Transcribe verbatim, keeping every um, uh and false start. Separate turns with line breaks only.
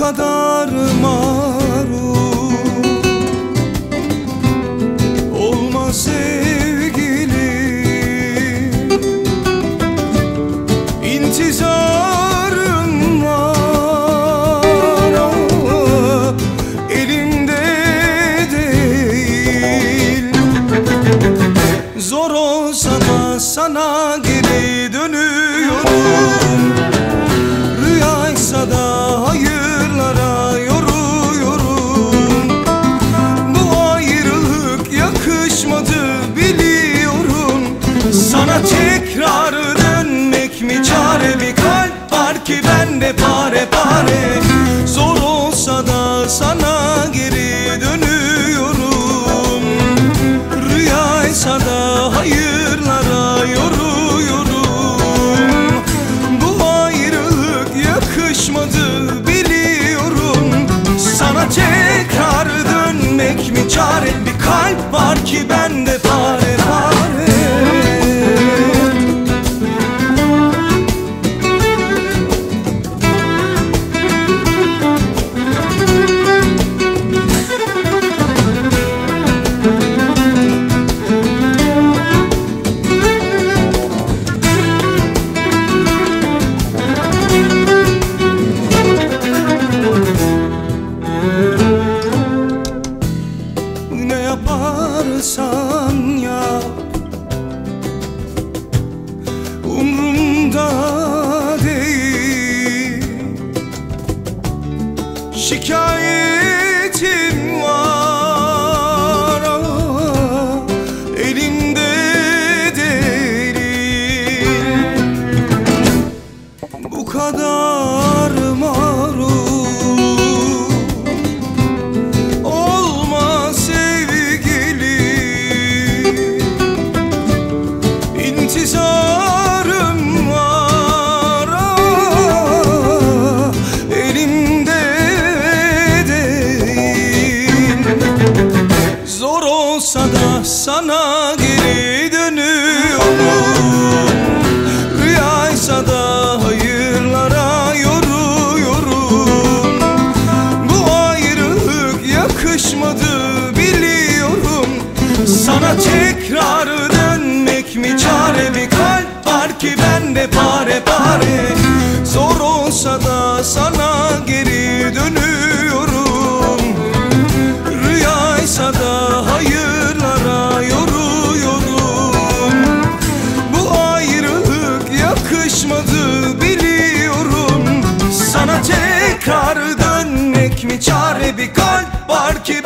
kadar mağrur olma sevgilim, intizarım var ama elimde değil. Zor olsa da sana geri dönüyorum, rüyaysa da hayırlara yoruyorum. Bu ayrılık yakışmadı biliyorum. Sana tekrar dönmek mi çare, bir kalp var ki bende pare pare. Zor olsa da sana geri dönüyorum, rüyaysa da hayırlara yoruyorum. Bu ayrılık yakışmadı biliyorum. Sana tekrar dönmek mi çare, bir kalp var ki bende pare pare. Ne yaparsan yap umrumda değil. Şikayetim var ama elimde değil. Bu kadar mağrur İntizarım var ama elimde değil. Zor olsa da sana geri dönüyorum, rüyaysa da hayırlara yoruyorum. Bu ayrılık yakışmadı biliyorum. Sana tekrar dönmek mi çare, bir kalp var ki bende pare pare. Zor olsa da sana geri dönüyorum, rüyaysa da hayırlara yoruyorum. Bu ayrılık yakışmadı biliyorum. Sana tekrar dönmek mi çare, bir kalp var ki